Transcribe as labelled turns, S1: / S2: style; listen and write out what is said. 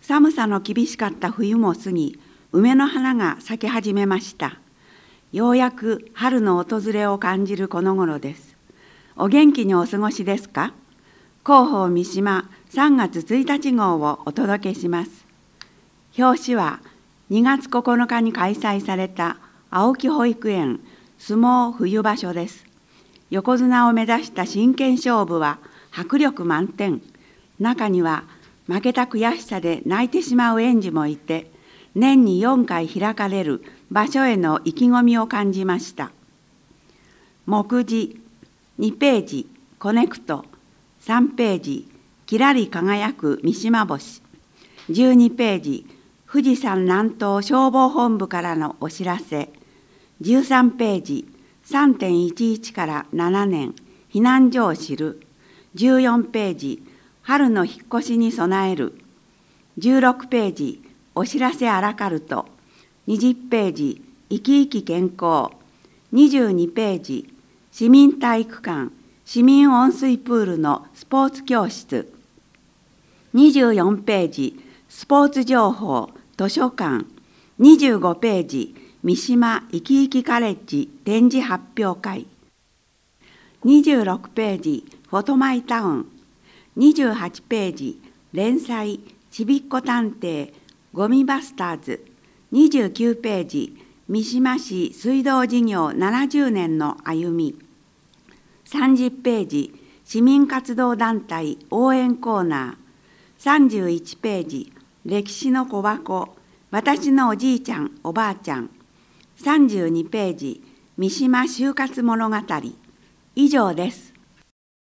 S1: 寒さの厳しかった冬も過ぎ、梅の花が咲き始めました。ようやく春の訪れを感じるこの頃です。お元気にお過ごしですか？広報三島3月1日号をお届けします。表紙は2月9日に開催された青木保育園相撲冬場所です。横綱を目指した真剣勝負は迫力満点。中には負けた悔しさで泣いてしまう園児もいて、年に4回開かれる場所への意気込みを感じました。目次2ページコネクト、3ページきらり輝く三島星、12ページ富士山南東消防本部からのお知らせ、13ページ 3.11 から7年避難所を知る、14ページ春の引っ越しに備える、16ページお知らせアラカルト、20ページ生き生き健康、22ページ市民体育館市民温水プールのスポーツ教室、24ページスポーツ情報図書館、25ページ三島生き生きカレッジ展示発表会、26ページフォトマイタウン、28ページ連載ちびっこ探偵ゴミバスターズ、29ページ三島市水道事業70年の歩み、30ページ市民活動団体応援コーナー、31ページ歴史の小箱私のおじいちゃんおばあちゃん、32ページ三島就活物語。以上です。